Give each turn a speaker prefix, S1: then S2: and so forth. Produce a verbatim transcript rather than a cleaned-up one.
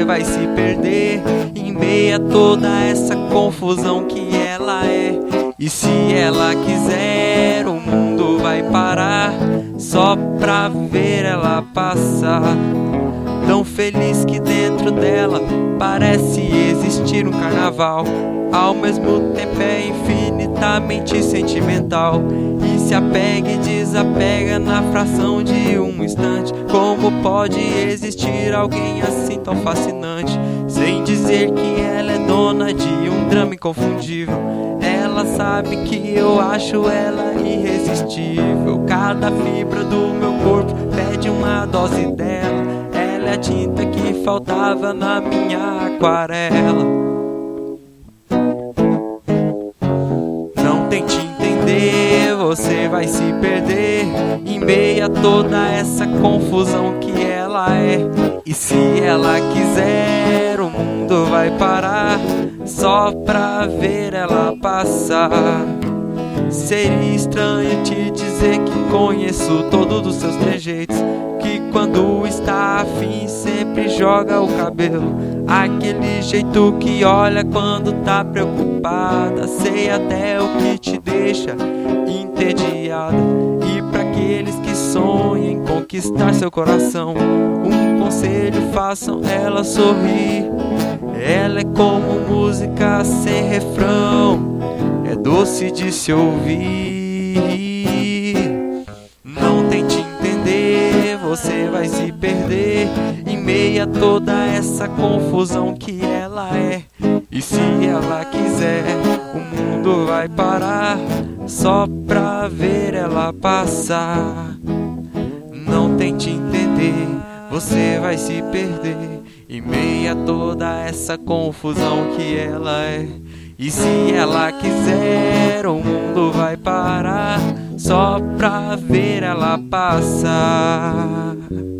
S1: você vai se perder em meio a toda essa confusão que ela é. E se ela quiser, o mundo vai parar só pra ver ela passar. Tão feliz que dentro dela parece existir um carnaval. Ao mesmo tempo é infinitamente sentimental e se apega e desapega na fração de um instante. Como pode existir alguém assim tão fascinante, sem dizer que ela é dona de um drama inconfundível? Ela sabe que eu acho ela irresistível. Cada fibra do meu corpo pede uma dose dela. Ela é a tinta que faltava na minha aquarela. Não tente entender, você vai se perder em meio a toda essa confusão que ela é. E se ela quiser, o mundo vai parar só pra ver ela passar. Seria estranho te dizer que conheço todos os seus trejeitos, que quando está afim sempre joga o cabelo, aquele jeito que olha quando tá preocupada. Sei até o que te deixa entediada. E pra aqueles que sonham em conquistar seu coração, um conselho: façam ela sorrir. Ela é como música sem refrão, é doce de se ouvir. Não tente entender, você vai se perder em meio a toda essa confusão que ela é. E se ela quiser, o mundo vai parar só pra ver ela passar. Não tente entender, você vai se perder em meio a toda essa confusão que ela é. E se ela quiser, o mundo vai parar só pra ver ela passar.